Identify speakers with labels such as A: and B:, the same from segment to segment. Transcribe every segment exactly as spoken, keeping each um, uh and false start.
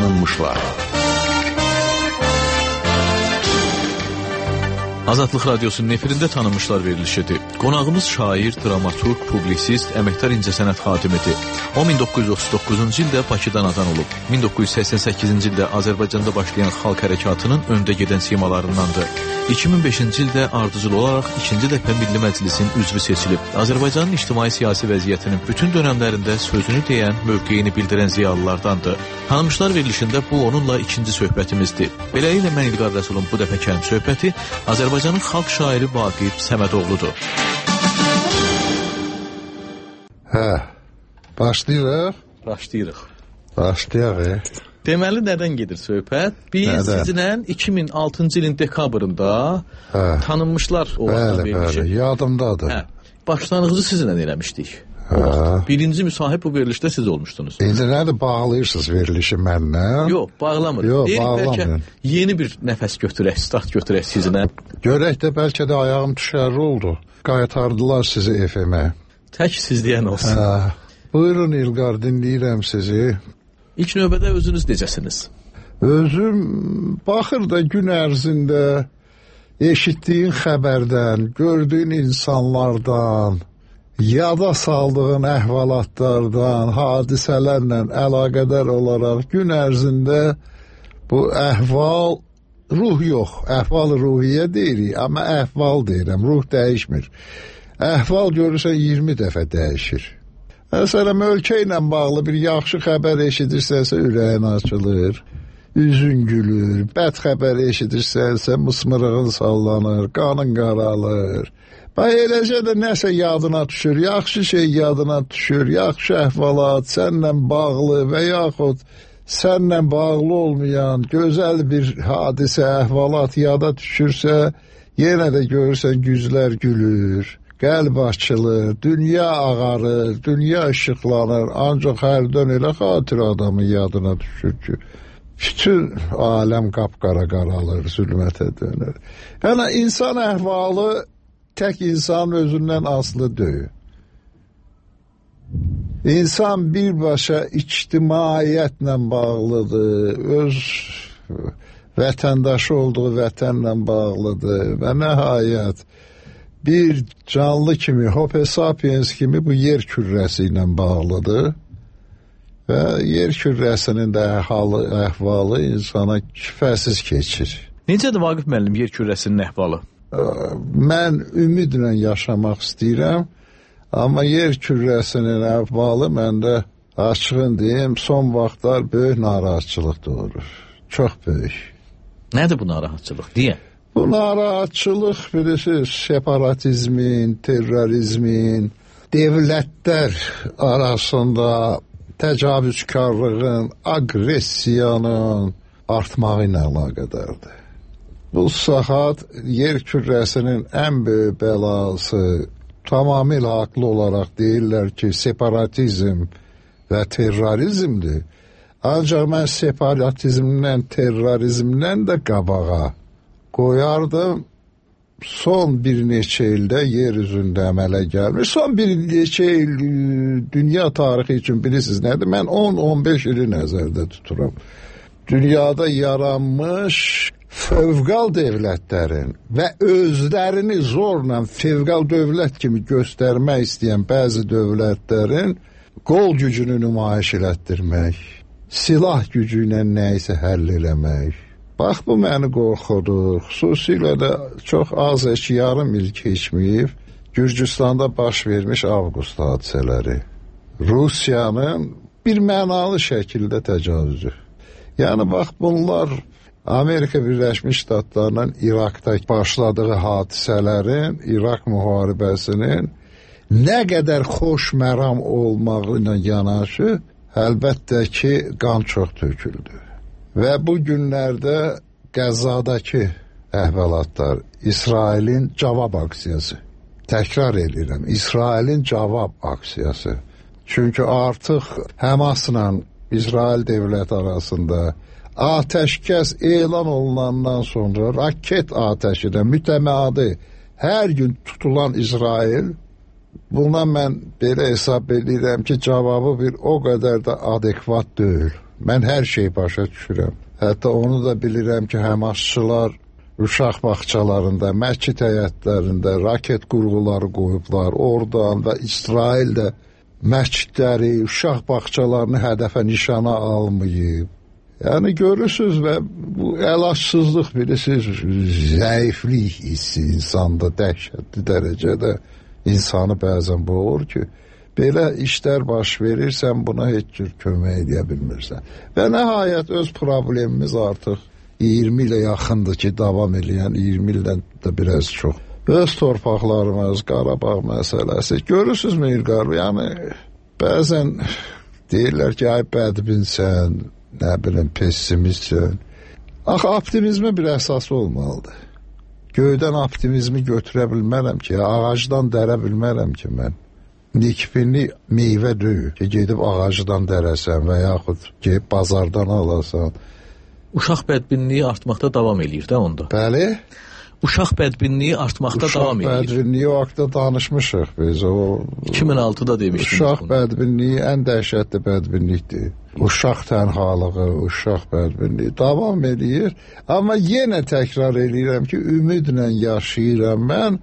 A: tanınmışlar. Azadlıq Radiosunun efirində tanınmışlar verilişidir. Qonağımız şair, dramaturg, publisist, əməkdar incəsənət xadimidir. O min doqquz yüz otuz doqquzuncu ildə Bakıda anadan olub. min doqquz yüz səksən səkkizinci ildə Azərbaycanda başlayan xalq hərəkatının öndə gedən simalarındandır. iki min beşinci ildə ardıcıl olaraq ikinci dəfə Milli Məclisin üzvü seçilib. Azərbaycanın ictimai-siyasi vəziyyətinin bütün dönəmlərində sözünü deyən, mövqeyini bildirən ziyalılardandır. Tanınmışlar verilişində bu onunla ikinci söhbətimizdir. Beləliklə mən İlqar Rəsulun bu dəfəki həm söhbəti Azərbaycanın xalq şairi Vaqif Səmədoğludur.
B: Hə, başlayırıq.
A: Başlayırıq.
B: Başlayaq, e.
A: Deməli, nədən gedir söhbət? Biz nədən? Sizinlə iki min altıncı ilin dekabrında hə. Tanınmışlar o vaxtda verilişi.
B: Bəli, bəli, yadımdadır. Hə.
A: Başlanğıcı sizinlə eləmişdik.
B: Hə.
A: Birinci müsahib bu verilişdə siz olmuşdunuz.
B: İndi nədir, bağlayırsınız verilişi mənlə?
A: Yox, bağlamır.
B: Yox, bağlamır.
A: Yeni bir nəfəs götürək, start götürək sizinlə.
B: Görək də bəlkə də ayağım düşərli oldu. Qaytardılar sizi F M-ə.
A: Tək siz deyən olsun.
B: Hə. Buyurun İlqar, dinləyirəm sizi.
A: İlk növbədə özünüz necəsiniz?
B: Özüm baxır da gün ərzində eşitdiyin xəbərdən, gördüyün insanlardan, yada saldığın əhvalatlardan, hadisələrlə əlaqədar olaraq gün ərzində bu əhval, ruh yox, əhval-ruhiyyə deyirik, amma əhval deyirəm, ruh dəyişmir. Əhval görürsən iyirmi dəfə dəyişir. Məsələn, ölkə ilə bağlı bir yaxşı xəbər eşidirsənsə ürəyin açılır, üzün gülür, bəd xəbər eşidirsənsə mısmırığın sallanır, qanın qaralır. Bax, eləcə də nəsə yadına düşür, yaxşı şey yadına düşür, yaxşı əhvalat, sənlə bağlı və yaxud sənlə bağlı olmayan gözəl bir hadisə, əhvalat yada düşürsə, yenə də görürsən güzlər gülür, qəlb açılır, dünya ağarır, dünya işıqlanır, ancaq hərdən elə xatir adamın yadına düşür ki, bütün aləm qapqara qaralır, zülmətə dönür. Yəni, insan əhvalı tək insanın özündən asılı deyil. İnsan birbaşa ictimaiyyətlə bağlıdır, öz vətəndaşı olduğu vətənlə bağlıdır və nəhayət bir canlı kimi, Homo sapiens kimi bu yer kürrəsi ilə bağlıdır və yer kürrəsinin də halı, əhvalı insana kifəsiz keçir.
A: Necədir Vaqif müəllim yer kürrəsinin əhvalı?
B: Mən ümidlə yaşamaq istəyirəm, amma yer kürrəsinin əhvalı məndə açığın deyim, son vaxtlar böyük narahatçılıq doğurur. Çox böyük.
A: Nədir bu narahatçılıq? Deyən.
B: Bu narahatçılıq, bilirsiniz, separatizmin, terrorizmin, devlətlər arasında təcavüzkarlığın, aqressiyanın artmağı ilə əlaqədardır. Bu saat yer kürrəsinin ən böyük bəlası tamamilə haqlı olaraq deyirlər ki, separatizm və terrorizmdir. Ancaq mən separatizmdən, terrorizmdən də qabağa qoyardım, son bir neçə ildə yer üzündə əmələ gəlmiş. Son bir neçə il dünya tarixi üçün bilirsiniz nədir? Mən on on beş ili nəzərdə tuturam. Dünyada yaranmış fövqal dövlətlərin və özlərini zorla fövqal dövlət kimi göstərmək istəyən bəzi dövlətlərin qol gücünü nümayiş elətdirmək, silah gücü ilə nəyisə həll eləmək. Bax, bu məni qorxudur. Xüsusilə də çox az eşi yarım il keçməyib, Gürcüstanda baş vermiş avqust hadisələri. Rusiyanın bir mənalı şəkildə təcavüzü. Yəni, bax, bunlar Amerika Birləşmiş Ştatlarının İraqda başladığı hadisələrin, İraq müharibəsinin nə qədər xoş məram olmağı ilə yanaşı, əlbəttə ki, qan çox töküldü. Və bu günlərdə Qəzzadakı əhvalatlar, İsrailin cavab aksiyası, təkrar edirəm, İsrailin cavab aksiyası. Çünki artıq Həmasla İsrail dövləti arasında atəşkəs elan olunandan sonra raket atəşidə mütəmadi hər gün tutulan İsrail, buna mən belə hesab edirəm ki, cavabı bir o qədər də adekvat deyil. Mən hər şeyi başa düşürəm. Hətta onu da bilirəm ki, həmasçılar uşaq bağçalarında, məscid həyətlərində raket qurğuları qoyublar. Oradan da İsraildə məscidləri, uşaq bağçalarını hədəfə nişana almayıb. Yəni görürsünüz və bu əlacısızlıq, bilirsiniz, zəiflik hissi insanda dəhşətli dərəcədə insanı bəzən boğur ki, belə işlər baş verirsən, buna heç cür kömək edə bilmirsən. Və nəhayət öz problemimiz artıq iyirmi ilə yaxındır ki, davam edən, iyirmi ildən də biraz çox. Öz torpaqlarımız, Qarabağ məsələsi. Görürsünüz mü İlqar? Yəni bəzən deyirlər ki, ay bədbinsən, nə bilim, pessimistsən. Axı optimizmə bir əsas olmalıdır. Göydən optimizmi götürə bilmərəm ki, ağacdan dərə bilmərəm ki, mən. Nikbinli meyvə deyil ki, gedib ağacdan dərəsən və yaxud ki, bazardan alasan.
A: Uşaq bədbinliyi artmaqda davam eləyir də onda.
B: Bəli.
A: Uşaq bədbinliyi artmaqda
B: Uşaq
A: davam eləyir.
B: Uşaq bədbinliyi o haqda danışmışıq biz. O
A: iki min altıda demişdiniz.
B: Uşaq bunu. Bədbinliyi ən dəhşətli bədbinlikdir. Uşaq tənhalığı, uşaq bədbinliyi davam eləyir. Amma yenə təkrar eləyirəm ki, ümidlə yaşayıram mən.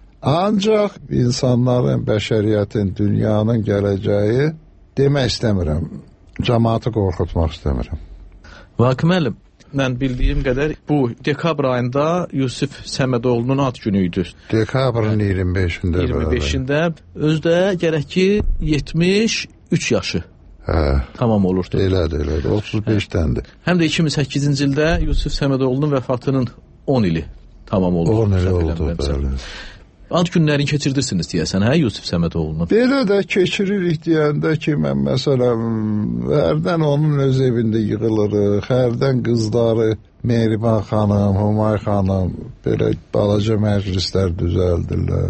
B: Ancaq insanların, bəşəriyyətin, dünyanın gələcəyi demək istəmirəm. Cəmaatı qorxutmaq istəmirəm.
A: Vaqif müəllim, mən bildiyim qədər bu dekabr ayında Yusif Səmədoğlu'nun ad günü idi.
B: Dekabrın iyirmi beşində.
A: iyirmi beşində özdə gərək ki yetmiş üç yaşı.
B: Hə.
A: Tamam olurdu.
B: Elədir, elədir. otuz beşdəndir.
A: Həm də iki min səkkizinci ildə Yusif Səmədoğlu'nun vəfatının on ili tamam oldu.
B: on ili oldu, bəli.
A: Ad günlərini keçirdirsiniz deyəsən, hə Yusif Səmədoğlu'nu?
B: Belə də keçiririk deyəndə ki, mən məsələn, hərdən onun öz evində yığılırıq, hərdən qızları Mehriban xanım, Humay xanım, belə balaca məclislər düzəldirlər.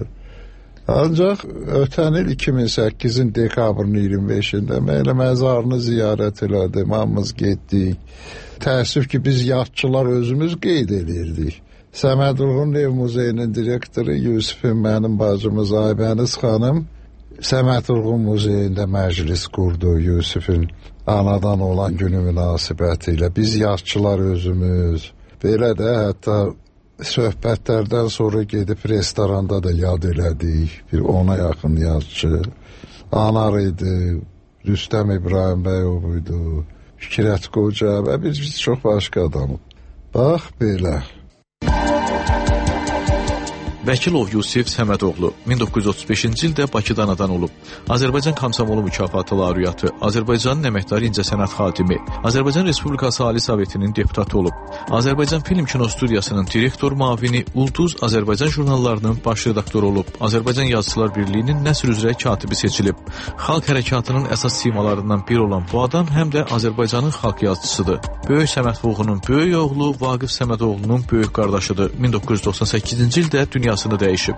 B: Ancaq ötən il iki min səkkizin dekabrın iyirmi beşində mən elə məzarını ziyarət elədim, hamımız getdik. Təəssüf ki, biz yadçılar özümüz qeyd edirdik. Səmədoğlu'nun ev muzeyinin direktoru Yusifin mənim bacımız Aybəniz xanım Səmədoğlu muzeyində məclis qurdu Yusifin anadan olan günü münasibəti ilə. Biz yaşçılar özümüz. Belə də hətta söhbətlərdən sonra gedib restoranda da yad elədik. Bir ona yaxın yazçı. Anar idi, Rüstəm İbrahim Bəyov idi, Fikrət Qoca və biz, biz çox başqa adamıq. Bax belə.
A: Vəkilov Yusif Səmədoğlu min doqquz yüz otuz beşinci ildə Bakıda anadan olub. Azərbaycan Komsomolu mükafatı laureatı, Azərbaycanın əməkdar incəsənət xadimi, Azərbaycan Respublikası Ali Sovetinin deputatı olub. Azərbaycan Film Kino Studiyasının direktor müavini, Ulduz Azərbaycan jurnallarının baş redaktoru olub. Azərbaycan Yazıçılar Birliyinin nəsr üzrə katibi seçilib. Xalq hərəkatının əsas simalarından biri olan bu adam həm də Azərbaycanın xalq yazıçısıdır. Böyük Səməd Vurğunun böyük oğlu Vaqif Səmədoğlu'nun böyük qardaşıdır. min doqquz yüz doxsan səkkizinci ildə dünya dəyişib.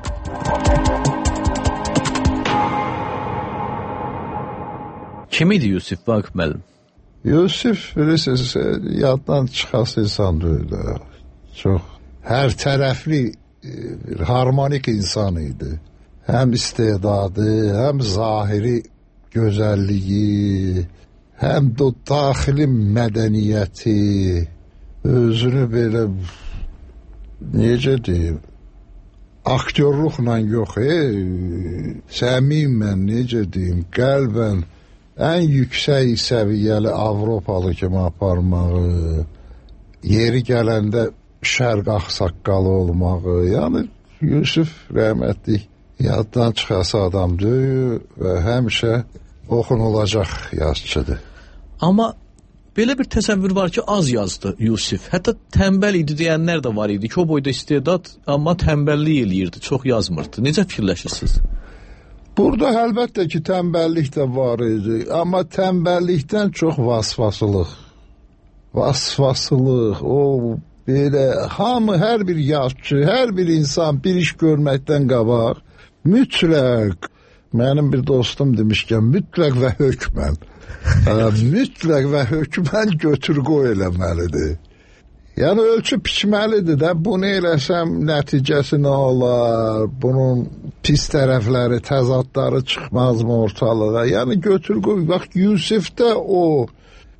A: Kim idi Yusif Vaqif müəllim?
B: Yusif bilirsiniz, yaddan çıxası insan deyil. Çox hər tərəfli bir harmonik insan idi. Həm istedadı, həm zahiri gözəlliyi, həm də daxili mədəniyyəti, özünü belə necə deyim, aktyorluqla yox, e, səmimən, necə deyim, qəlbən ən yüksək səviyyəli Avropalı kimi aparmağı, yeri gələndə şərq ağsaqqalı olmağı, yəni Yusuf rəhmətli yaddan çıxası adam deyil və həmişə oxunulacaq yazıçıdır.
A: Amma belə bir təsəvvür var ki, az yazdı Yusif. Hətta tənbəl idi deyənlər də var idi ki, o boyda istedad, amma tənbəllik eləyirdi, çox yazmırdı. Necə fikirləşirsiniz?
B: Burada əlbəttə ki, tənbəllik də var idi, amma tənbəllikdən çox vasvasılıq. Vasvasılıq, o belə hamı, hər bir yazıçı, hər bir insan bir iş görməkdən qabaq, mütləq, mənim bir dostum demişkən, mütləq və hökmən, mütləq və hökmən götür-qoy eləməlidir. Yəni ölçü biçməlidir də, bunu eləsəm nəticəsi nə olar, bunun pis tərəfləri, təzadları çıxmazmı ortalığa? Yəni götür-qoy, bax Yusifdə o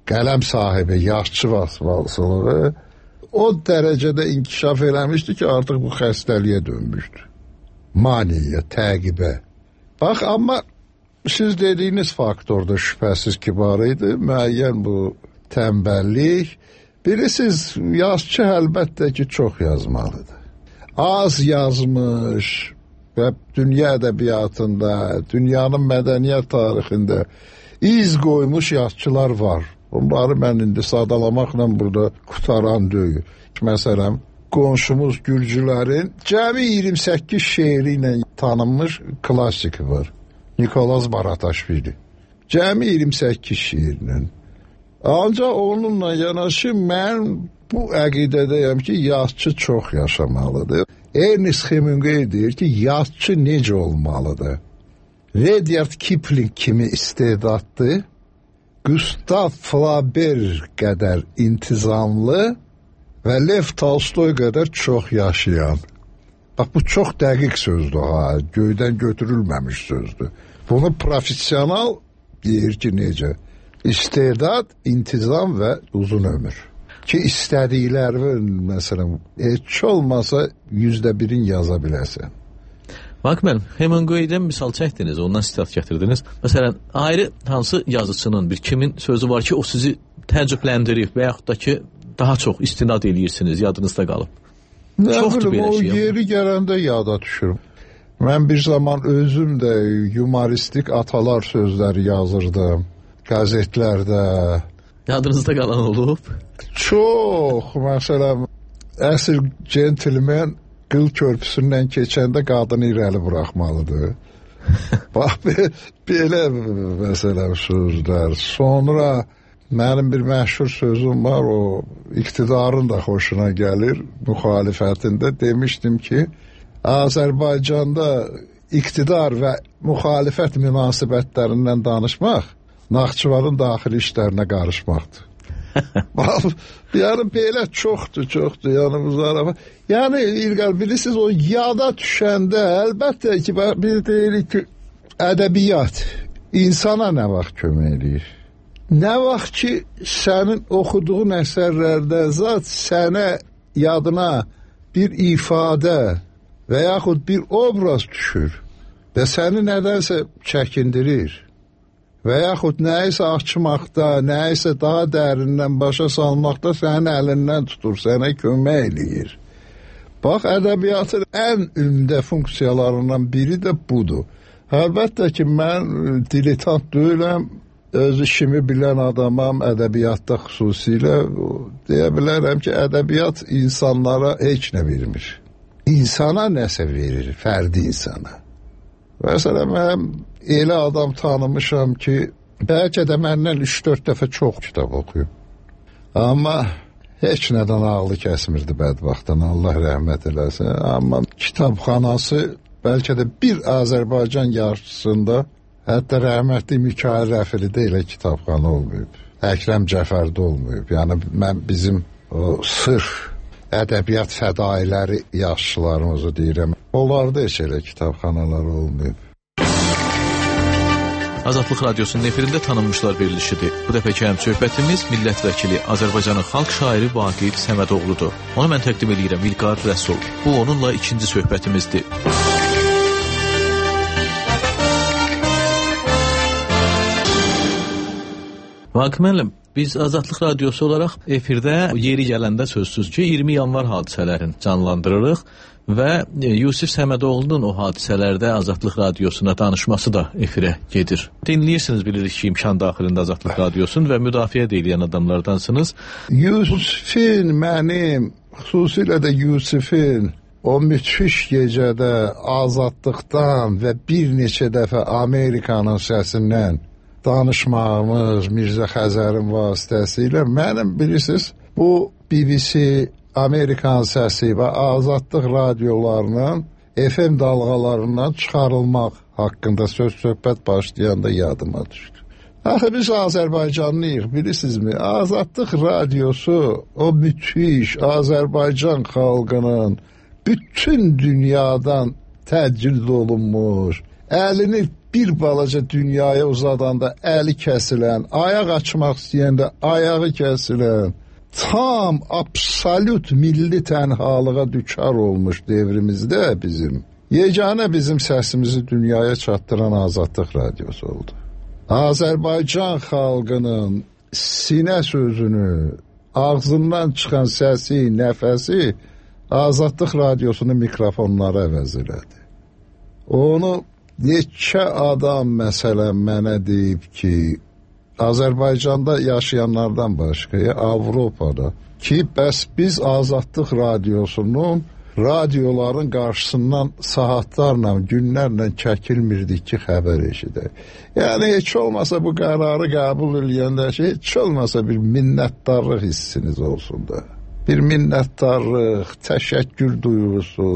B: qələm sahibi, yazıçı vasfalılığı o dərəcədə inkişaf eləmişdi ki, artıq bu xəstəliyə dönmüşdü. Maniyə, təqibə. Bax, amma siz dediyiniz faktorda şübhəsiz ki, var idi. Müəyyən bu tənbəllik. Bilirsiniz, yazıçı əlbəttə ki, çox yazmalıdır. Az yazmış və dünya ədəbiyyatında, dünyanın mədəniyyət tarixində iz qoymuş yazıçılar var. Bunları mən indi sadalamaqla burada qutaran deyil. Məsələn, qonşumuz Gürcülərin cəmi iyirmi səkkiz şeiri ilə tanınmış klassiki var. Nikolas Barataşvili. Cəmi iyirmi səkkiz şeirlə. Ancaq onunla yanaşı mən bu əqidədəyəm ki, yazıçı çox yaşamalıdır. Ernest Hemingway deyir ki, yazıçı necə olmalıdır? Rudyard Kipling kimi istedadlı, Gustav Flaubert qədər intizamlı və Lev Tolstoy qədər çox yaşayan. Bax, bu çox dəqiq sözdür, ha, göydən götürülməmiş sözdür. Bunu profesional deyir ki, necə? İstedad, intizam və uzun ömür. Ki, istədiklərin, məsələn, heç olmasa yüzdə birin yaza biləsən.
A: Bax, mən Hemingway'dən misal çəkdiniz, ondan sitat gətirdiniz. Məsələn, ayrı hansı yazıcının, bir kimin sözü var ki, o sizi təəccübləndirib və yaxud da ki, daha çox istinad edirsiniz, yadınızda qalıb.
B: Nə bilim, o yeri gələndə yada düşürüm. Mən bir zaman özüm də humoristik atalar sözləri yazırdım, qəzetlərdə.
A: Yadınızda qalan olub?
B: Çox, məsələn, əsl centilmen qıl körpüsündən keçəndə qadını irəli buraxmalıdır. Bax, belə məsələn sözlər. Sonra mənim bir məşhur sözüm var, o iktidarın da xoşuna gəlir, müxalifətində. Demişdim ki, Azərbaycanda iqtidar və müxalifət münasibətlərindən danışmaq Naxçıvanın daxili işlərinə qarışmaqdır. Yəni belə çoxdur, çoxdur. Yəni bu yəni İlqar, bilirsiniz, o yada düşəndə əlbəttə ki, bir deyirik ki, ədəbiyyat insana nə vaxt kömək edir? Nə vaxt ki, sənin oxuduğun əsərlərdə zat sənə yadına bir ifadə və yaxud bir obraz düşür və səni nədənsə çəkindirir və yaxud nəyisə açmaqda, nəyisə daha dərindən başa salmaqda sənin əlindən tutur, sənə kömək eləyir. Bax, ədəbiyyatın ən ümdə funksiyalarından biri də budur. Əlbəttə ki, mən diletant deyiləm, öz işimi bilən adamam, ədəbiyyatda xüsusilə deyə bilərəm ki, ədəbiyyat insanlara heç nə vermir. İnsana nəsə verir, fərdi insana. Məsələn, mən elə adam tanımışam ki, bəlkə də məndən üç dörd dəfə çox kitab oxuyub. Amma heç nədən ağlı kəsmirdi bədbaxtdan, Allah rəhmət eləsin. Amma kitabxanası bəlkə də bir Azərbaycan yarışçısında, hətta rəhmətli Mikail Rəfilidə elə kitabxana olmayıb. Əkrəm Cəfərdə olmayıb. Yəni, mən bizim o sırf ədəbiyyat fədailəri yaşlılarımızı deyirəm. Onlarda heç elə kitabxanalar olmayıb.
A: Azadlıq Radyosu'nun efirində tanınmışlar verilişidir. Bu dəfəki həm söhbətimiz millət vəkili Azərbaycanın xalq şairi Vaqif Səmədoğludur. Onu mən təqdim edirəm İlqar Rəsul. Bu onunla ikinci söhbətimizdir. Vaqif müəllim, biz Azadlıq Radyosu olaraq efirdə yeri gələndə sözsüz ki, iyirmi yanvar hadisələrini canlandırırıq və Yusif Səmədoğlu'nun o hadisələrdə Azadlıq Radyosuna danışması da efirə gedir. Dinləyirsiniz, bilirik ki, imkan daxilində Azadlıq Radyosu'nun və müdafiə edilən adamlardansınız.
B: Yusifin, mənim, xüsusilə də Yusifin o müthiş gecədə azadlıqdan və bir neçə dəfə Amerikanın səsindən danışmağımız Mirzə Xəzərin vasitəsilə mənim, bilirsiniz, bu B B C, Amerikan səsi və azadlıq radiolarının F M dalğalarından çıxarılmaq haqqında söz-söhbət başlayanda yadıma düşdü. Axı biz Azərbaycanlıyıq, bilirsinizmi? Azadlıq radiosu o müthiş Azərbaycan xalqının bütün dünyadan təcrid olunmuş, əlini bir balaca dünyaya uzadanda əli kəsilən, ayaq açmaq istəyəndə ayağı kəsilən, tam absolut milli tənhalığa düçar olmuş devrimizdə bizim yeganə bizim səsimizi dünyaya çatdıran Azadlıq Radiosu oldu. Azərbaycan xalqının sinə sözünü, ağzından çıxan səsi, nəfəsi Azadlıq Radiosunun mikrofonları əvəz elədi. Onu neçə adam məsələn mənə deyib ki, Azərbaycanda yaşayanlardan başqa, Avropada ki, bəs biz Azadlıq Radiosunun radioların qarşısından saatlarla, günlərlə çəkilmirdik ki, xəbər eşidək. Yəni, heç olmasa bu qərarı qəbul edəndə ki, heç olmasa bir minnətdarlıq hissiniz olsun da. Bir minnətdarlıq, təşəkkür duyğusu.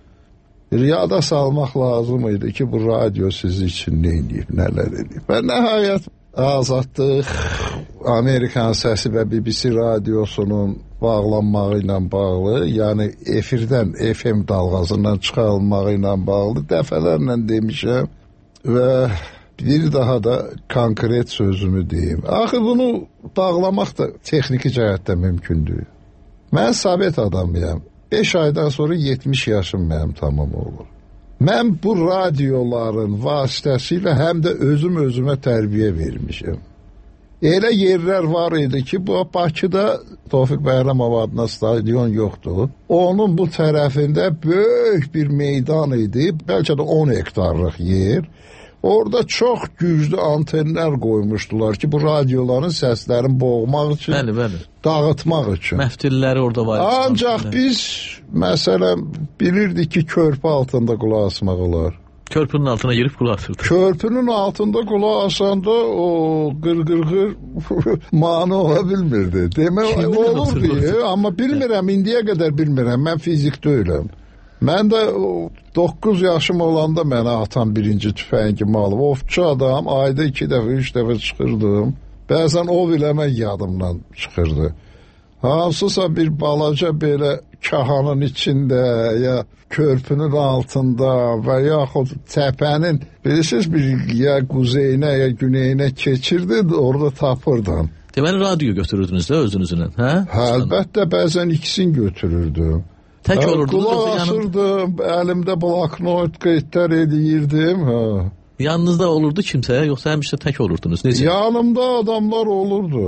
B: Riyada salmaq lazım idi ki, bu radio sizi üçün nə edib, nələr edib. Və nəhayət Azadlıq, Amerikan Səsi və B B C radiosunun bağlanmağı ilə bağlı, yəni efirdən, F M dalğasından çıxarılmağı ilə bağlı dəfələrlə demişəm və bir daha da konkret sözümü deyim. Axı bunu bağlamaq da texniki cəhətdə mümkündür. Mən Sovet adamıyam. beş aydan sonra yetmiş yaşım mənim tamam olur. Mən bu radioların vasitəsilə həm də özüm özümə tərbiyə vermişim. Elə yerlər var idi ki, bu Bakıda Tofiq Bəhramov adına stadion yoxdur. Onun bu tərəfində böyük bir meydan idi, bəlkə də on hektarlıq yer. Orada çox güclü antenlər qoymuşdular ki, bu radioların səslərini boğmaq üçün,
A: bəli, bəli.
B: dağıtmaq üçün.
A: Məftilləri orada var.
B: Ancaq biz, məsələn, bilirdik ki, körpü altında qulaq asmaq olar.
A: Körpünün altına girib qulaq asırdı.
B: Körpünün altında qulaq asanda o qır-qır-qır mani ola bilmirdi. Demək olur deyə, amma bilmirəm, indiyə qədər bilmirəm, mən fizik deyiləm. Mən də doqquz yaşım olanda mənə atan birinci tüfəngimi alıb. Ovçu adam, ayda iki dəfə, üç dəfə çıxırdım. Bəzən ov eləmək yadımdan çıxırdı. Hansısa bir balaca belə kahanın içində, ya körpünün altında və yaxud təpənin, bilirsiniz, bir ya quzeyinə, ya güneyinə keçirdi, orada tapırdım.
A: Deməli, radio götürürdünüz də özünüzlə, hə?
B: Hə, əlbəttə, bəzən ikisini götürürdüm.
A: Tək olurdunuz.
B: Qulaq asırdım, əlimdə bloknot qeydlər edirdim. Hə.
A: Yanınızda olurdu kimsə, yoxsa həmişə tək olurdunuz? Necə?
B: Yanımda adamlar olurdu.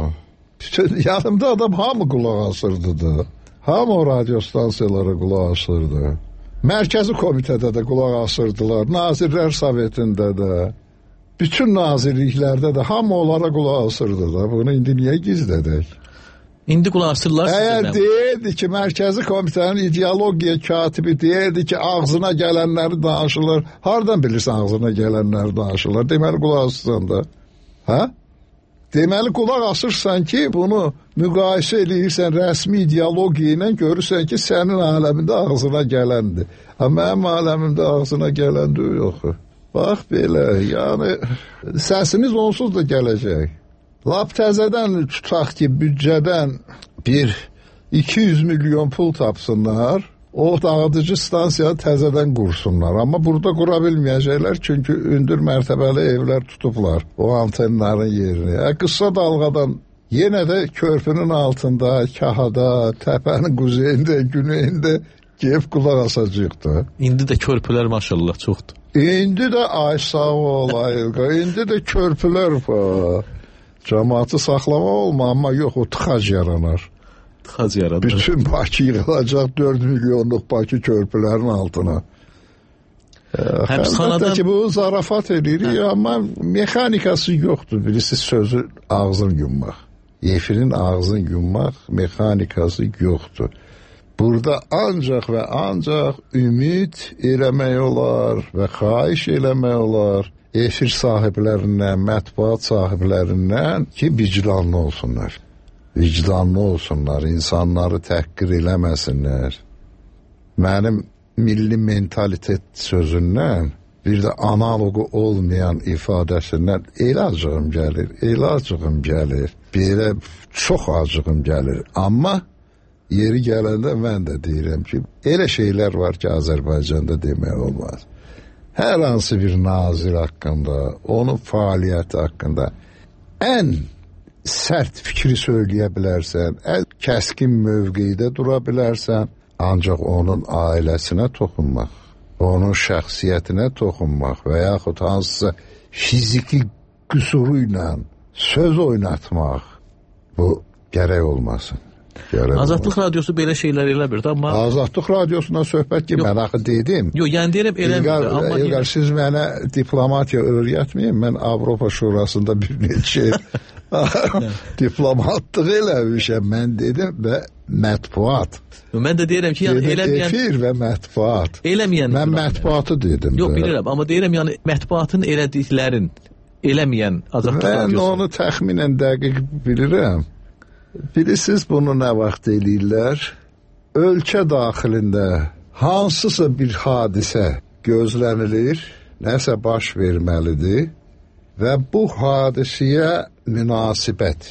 B: Yanımda adam hamı qulaq asırdı da. Hamı o radio stansiyalara qulaq asırdı. Mərkəzi komitədə də qulaq asırdılar. Nazirlər Sovetində də. Bütün nazirliklərdə də hamı onlara qulaq asırdı da. Bunu indi niyə gizlədək?
A: İndi qulaq asırlar.
B: Əgər deyirdi ki, mərkəzi komitənin ideologiya katibi deyirdi ki, ağzına gələnləri danışırlar. Hardan bilirsən ağzına gələnləri danışırlar? Deməli qulaq asırsan da. Hə? Deməli qulaq asırsan ki, bunu müqayisə edirsən rəsmi ideologiya ilə, görürsən ki, sənin aləmində ağzına gələndir. Amma mənim aləmimdə ağzına gələndir yox. Bax belə, yəni səsiniz onsuz da gələcək. Lap təzədən tutaq ki, büdcədən bir iki yüz milyon pul tapsınlar, o dağıdıcı stansiya təzədən qursunlar. Amma burada qura bilməyəcəklər, çünki ündür mərtəbəli evlər tutublar o antenlərin yerini. Ə, qısa dalğadan yenə də körpünün altında, kahada, təpənin quzeyində, güneyində gəlib qulaq asacaqdı.
A: İndi də körpülər maşallah çoxdur.
B: İndi də ay sağ ol, Ayılqa, indi də körpülər var. Cəmaatı saxlama olma, amma yox, o tıxac yaranar.
A: Tıxac yaranar.
B: Bütün Bakı yığılacaq dörd milyonluq Bakı körpülərin altına. Həbsxanadan ki, bu zarafat edirik, amma mexanikası yoxdur. Birisi sözü ağzını yummaq. Efirin ağzını yummaq mexanikası yoxdur. Burada ancaq və ancaq ümid eləmək olar və xahiş eləmək olar efir sahiblərindən, mətbuat sahiblərindən ki, vicdanlı olsunlar. Vicdanlı olsunlar, insanları təhqir eləməsinlər. Mənim milli mentalitet sözündən, bir də analogu olmayan ifadəsindən elə acığım gəlir, elə acığım gəlir, belə çox acığım gəlir. Amma yeri gələndə mən də deyirəm ki, elə şeylər var ki, Azərbaycanda demək olmaz. hər hansı bir nazir haqqında, onun fəaliyyəti haqqında ən sərt fikri söyləyə bilərsən, ən kəskin mövqedə dura bilərsən, ancaq onun ailəsinə toxunmaq, onun şəxsiyyətinə toxunmaq və yaxud hansısa fiziki qüsuru ilə söz oynatmaq, bu gərək olmasın. Gərək
A: Azadlıq
B: olmasın.
A: radiosu belə şeylər elə bir də, amma...
B: Azadlıq radiosuna söhbət ki, mən axı dedim.
A: Yox, yəni deyirəm elə bir də, amma...
B: İlqar, siz mənə diplomatiya öyrətməyin, mən Avropa Şurasında bir neçə diplomatlıq eləmişəm, mən dedim və mətbuat.
A: Mən də deyirəm ki, yəni
B: dedim,
A: eləməyən...
B: efir və mətbuat.
A: Eləməyən...
B: Mən mətbuatı dedim.
A: Yox,
B: də.
A: bilirəm, amma deyirəm, yəni mətbuatın elədiklərin eləməyən Azadlıq
B: mən
A: radiosu.
B: Mən onu təxminən dəqiq bilirəm. Bilirsiniz bunu nə vaxt eləyirlər? Ölkə daxilində hansısa bir hadisə gözlənilir, nəsə baş verməlidir və bu hadisəyə münasibət,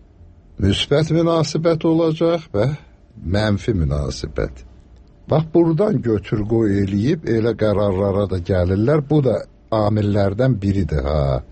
B: müsbət münasibət olacaq və mənfi münasibət. Bax, buradan götür-qoy eləyib elə qərarlara da gəlirlər. Bu da amillərdən biridir, ha.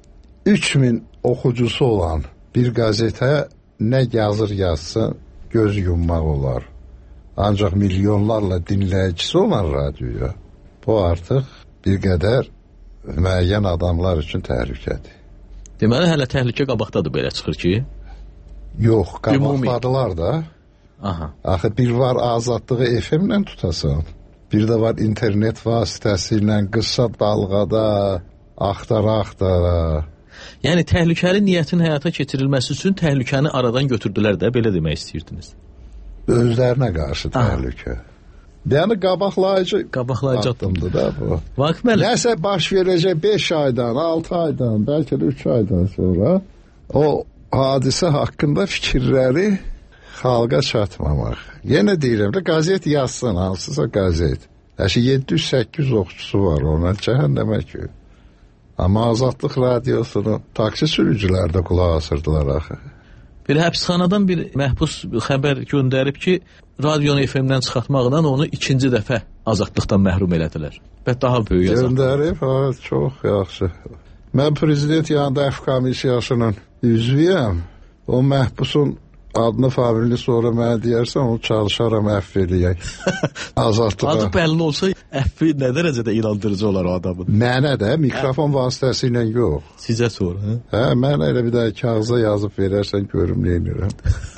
B: üç min oxucusu olan bir qəzetə nə yazır yazsın, göz yummaq olar. Ancaq milyonlarla dinləyicisi olan radioya bu artıq bir qədər müəyyən adamlar üçün təhlükədir.
A: Deməli, hələ təhlükə qabaqdadır belə çıxır ki?
B: Yox, qabaqladılar da.
A: Aha.
B: Axı bir var azadlığı F M-lə tutasan, bir də var internet vasitəsilə qısa dalğada axtara-axtara.
A: Yəni təhlükəli niyyətin həyata keçirilməsi üçün təhlükəni aradan götürdülər də, belə demək istəyirdiniz.
B: Özlərinə qarşı təhlükə. Yəni qabaqlayıcı
A: qabaqlayıcı
B: addımdır da bu.
A: Vaqif müəllim,
B: nəsə baş verəcək beş aydan, altı aydan, bəlkə də üç aydan sonra o hadisə haqqında fikirləri xalqa çatmamaq. Yenə deyirəm də, qəzet yazsın, hansısa qəzet. Əşi yeddi yüz səkkiz yüz oxucusu var, ona cəhənnəmə ki. Amma Azadlıq radiosunu taksi sürücülər də qulaq asırdılar axı.
A: Bir həbsxanadan bir məhbus xəbər göndərib ki, radionu F M-dən çıxartmaqla onu ikinci dəfə azadlıqdan məhrum elədilər. Və daha böyük azadlıq.
B: Göndərib, ha, çox yaxşı. Mən prezident yanında F komissiyasının üzvüyəm. O məhbusun adını, familini sonra mənə deyərsən, onu çalışaram əfv eləyək. Azadlığa.
A: Adı bəlli olsa, əfvi nə dərəcədə inandırıcı olar o adamın?
B: Mənə də mikrofon vasitəsilə yox.
A: Sizə sonra, hə?
B: Hə, mən elə bir də kağıza yazıb verərsən, görüm neyinirəm.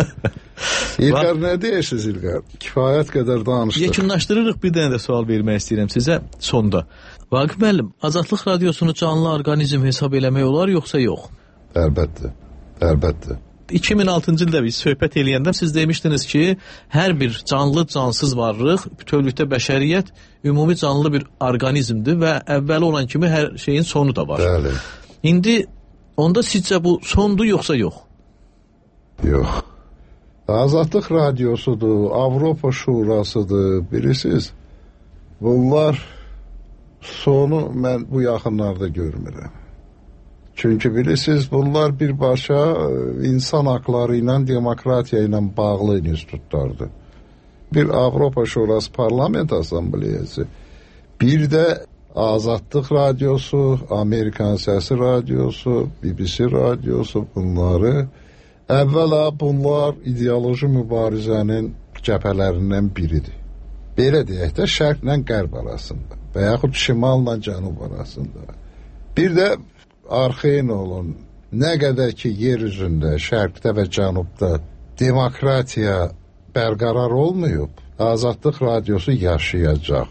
B: İlqar, nə deyirsiniz İlqar? Kifayət qədər danışdıq.
A: Yekunlaşdırırıq, bir dənə də sual vermək istəyirəm sizə sonda. Vaqif müəllim, Azadlıq radiosunu canlı orqanizm hesab eləmək olar, yoxsa yox?
B: Əlbəttə, əlbəttə.
A: iki min altıncı ildə biz söhbət eləyəndə siz demişdiniz ki, hər bir canlı, cansız varlıq, bütövlükdə bəşəriyyət ümumi canlı bir orqanizmdir və əvvəli olan kimi hər şeyin sonu da var.
B: Bəli.
A: İndi onda sizcə bu sondur, yoxsa yox?
B: Yox. Azadlıq radiosudur, Avropa Şurasıdır, bilirsiniz. Bunlar sonu mən bu yaxınlarda görmürəm. Çünki bilirsiniz, bunlar birbaşa insan haqları ilə, demokratiya ilə bağlı institutlardır. Bir Avropa Şurası Parlament Asambleyası, bir də Azadlıq radiosu, Amerikan Səsi radiosu, B B C radiosu, bunları əvvəla bunlar ideoloji mübarizənin cəbhələrindən biridir. Belə deyək də, şərqlə qərb arasında və yaxud şimalla cənub arasında. Bir də arxeyin olun, nə qədər ki yer üzündə, şərqdə və cənubda demokratiya bərqərar olmayıb, Azadlıq radiosu yaşayacaq.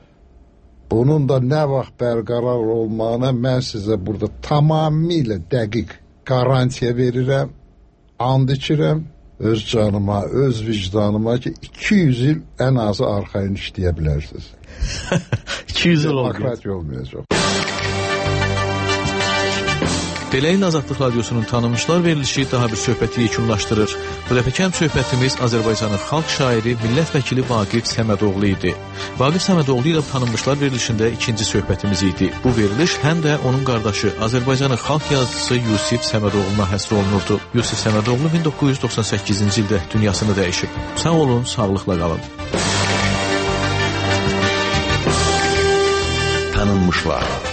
B: Bunun da nə vaxt bərqərar olmağına mən sizə burada tamamilə dəqiq garantiya verirəm, and içirəm öz canıma, öz vicdanıma ki, iki yüz il ən azı arxayın işləyə bilərsiniz.
A: iki yüz il olmayacaq.
B: Demokratiya olmayacaq.
A: Beləyin Azadlıq radiosunun tanınmışlar verilişi daha bir söhbəti yekunlaşdırır. Bu dəfəkən söhbətimiz Azərbaycanın xalq şairi, millət vəkili Vaqif Səmədoğlu idi. Vaqif Səmədoğlu ilə tanınmışlar verilişində ikinci söhbətimiz idi. Bu veriliş həm də onun qardaşı Azərbaycanın xalq yazıcısı Yusif Səmədoğluna həsr olunurdu. Yusif Səmədoğlu min doqquz yüz doxsan səkkizinci ildə dünyasını dəyişib. Sağ olun, sağlıqla qalın.
C: tanınmışlar.